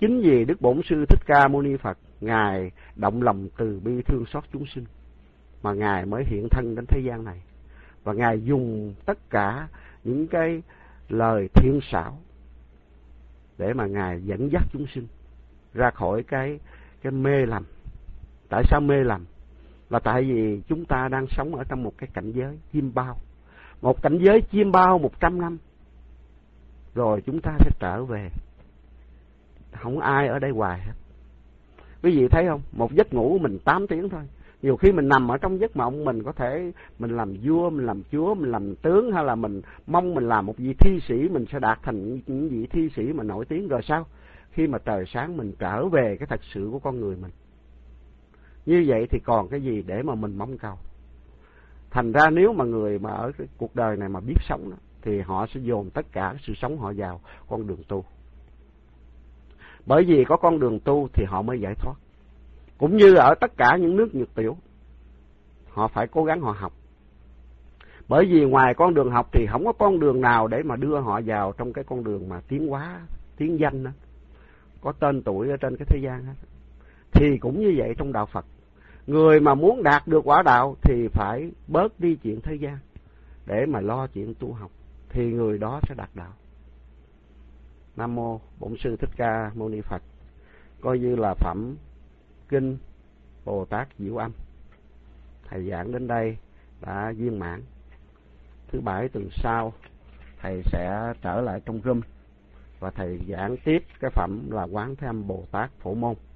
chính vì Đức Bổn Sư Thích Ca Mâu Ni Phật, Ngài động lòng từ bi thương xót chúng sinh mà Ngài mới hiện thân đến thế gian này. Và Ngài dùng tất cả những cái lời thiện xảo để mà Ngài dẫn dắt chúng sinh ra khỏi cái mê lầm. Tại sao mê lầm? Là tại vì chúng ta đang sống ở trong một cái cảnh giới chiêm bao. Một cảnh giới chiêm bao 100 năm. Rồi chúng ta sẽ trở về. Không ai ở đây hoài hết. Quý vị thấy không? Một giấc ngủ mình 8 tiếng thôi. Nhiều khi mình nằm ở trong giấc mộng, mình có thể mình làm vua, mình làm chúa, mình làm tướng, hay là mình mong mình làm một vị thi sĩ, mình sẽ đạt thành những vị thi sĩ mà nổi tiếng. Rồi sao? Khi mà trời sáng mình trở về cái thật sự của con người mình. Như vậy thì còn cái gì để mà mình mong cầu? Thành ra nếu mà người mà ở cái cuộc đời này mà biết sống đó, thì họ sẽ dồn tất cả sự sống họ vào con đường tu. Bởi vì có con đường tu thì họ mới giải thoát. Cũng như ở tất cả những nước nhược tiểu, họ phải cố gắng họ học. Bởi vì ngoài con đường học thì không có con đường nào để mà đưa họ vào trong cái con đường mà tiến hóa, tiến danh đó, có tên tuổi ở trên cái thế gian hết. Thì cũng như vậy trong đạo Phật. Người mà muốn đạt được quả đạo thì phải bớt đi chuyện thế gian để mà lo chuyện tu học, thì người đó sẽ đạt đạo. Nam Mô Bổn Sư Thích Ca Mâu Ni Phật. Coi như là phẩm Kinh Bồ Tát Diệu Âm thầy giảng đến đây đã viên mãn. Thứ Bảy tuần sau thầy sẽ trở lại trong room và thầy giảng tiếp cái phẩm là Quán Thế Âm Bồ Tát Phổ Môn.